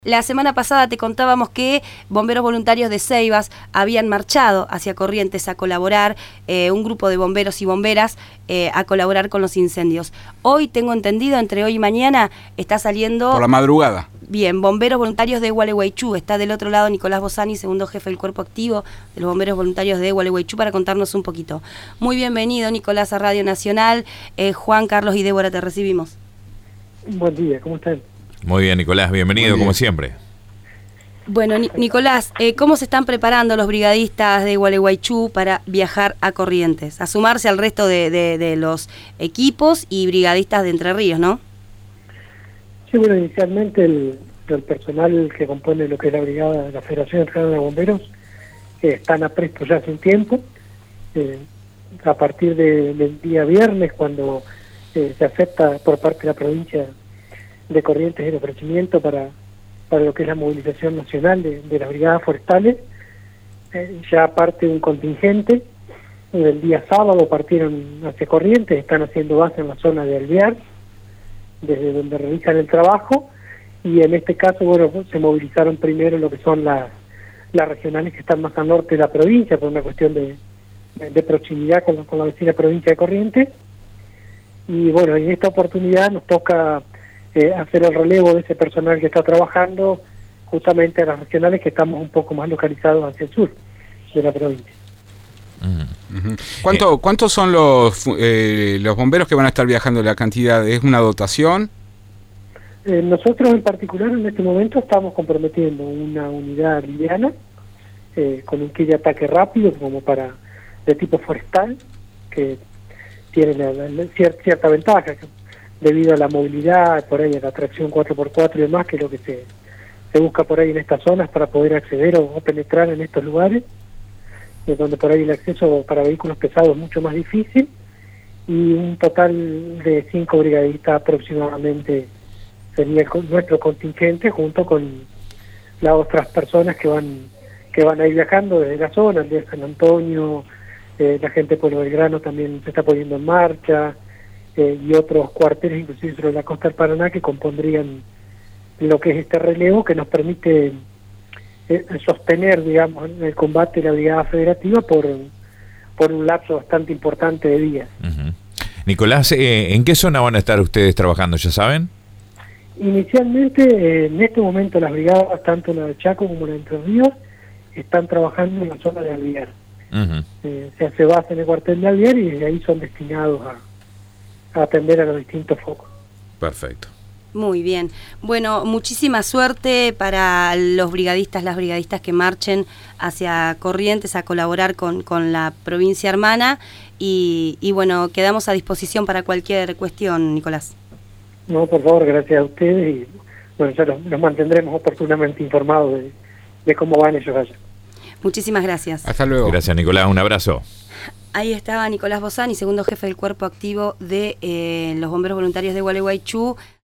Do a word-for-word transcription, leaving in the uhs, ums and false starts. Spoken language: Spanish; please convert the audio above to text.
La semana pasada te contábamos que bomberos voluntarios de Ceibas habían marchado hacia Corrientes a colaborar, eh, un grupo de bomberos y bomberas eh, a colaborar con los incendios. Hoy, tengo entendido, entre hoy y mañana está saliendo... Por la madrugada. Bien, bomberos voluntarios de Gualeguaychú. Está del otro lado Nicolás Bossani, segundo jefe del cuerpo activo de los bomberos voluntarios de Gualeguaychú, para contarnos un poquito. Muy bienvenido, Nicolás, a Radio Nacional. Eh, Juan, Carlos y Débora, te recibimos. Buen día, ¿cómo están? Muy bien, Nicolás, bienvenido como siempre. Bueno, Ni Nicolás, eh, ¿cómo se están preparando los brigadistas de Gualeguaychú para viajar a Corrientes? A sumarse al resto de, de, de los equipos y brigadistas de Entre Ríos, ¿no? Sí, bueno, inicialmente el, el personal que compone lo que es la brigada de la Federación Argentina de Bomberos eh, están a presto ya hace un tiempo. Eh, a partir de, del día viernes, cuando eh, se acepta por parte de la provincia de Corrientes el ofrecimiento para, para lo que es la movilización nacional de, de las brigadas forestales, eh, ya parte un contingente. El día sábado partieron hacia Corrientes, están haciendo base en la zona de Alvear, desde donde realizan el trabajo, y en este caso, bueno, se movilizaron primero lo que son las, las regionales que están más al norte de la provincia, por una cuestión de, de, de proximidad con, con la vecina provincia de Corrientes. Y bueno, en esta oportunidad nos toca Eh, hacer el relevo de ese personal que está trabajando justamente a las regionales, que estamos un poco más localizados hacia el sur de la provincia. Uh-huh. ¿Cuánto, ¿Cuántos son los eh, los bomberos que van a estar viajando? ¿La cantidad es una dotación? Eh, nosotros en particular en este momento estamos comprometiendo una unidad liviana eh, con un kit de ataque rápido, como para de tipo forestal, que tiene la, la, la, cierta, cierta ventaja debido a la movilidad, por ahí a la tracción cuatro por cuatro y demás, que es lo que se, se busca por ahí en estas zonas para poder acceder o, o penetrar en estos lugares, eh, donde por ahí el acceso para vehículos pesados es mucho más difícil, y un total de cinco brigadistas aproximadamente sería el, nuestro contingente, junto con las otras personas que van que van a ir viajando desde la zona, el de San Antonio, eh, la gente de Pueblo Belgrano también se está poniendo en marcha, Eh, y otros cuarteles, inclusive sobre la costa del Paraná, que compondrían lo que es este relevo que nos permite eh, sostener, digamos, el combate de la brigada federativa por, por un lapso bastante importante de días. Uh-huh. Nicolás, eh, ¿en qué zona van a estar ustedes trabajando, ya saben? Inicialmente, eh, en este momento, las brigadas, tanto la de Chaco como la de Entre Ríos, están trabajando en la zona de Alvear. Uh-huh. eh, se hace base en el cuartel de Alvear y desde ahí son destinados a a atender a los distintos focos. Perfecto. Muy bien. Bueno, muchísima suerte para los brigadistas, las brigadistas que marchen hacia Corrientes a colaborar con, con la provincia hermana, y, y bueno, quedamos a disposición para cualquier cuestión, Nicolás. No, por favor, gracias a ustedes, y bueno, ya los, los mantendremos oportunamente informados de, de cómo van ellos allá. Muchísimas gracias. Hasta luego. Gracias, Nicolás, un abrazo. Ahí estaba Nicolás Bossani, segundo jefe del cuerpo activo de eh, los bomberos voluntarios de Gualeguaychú.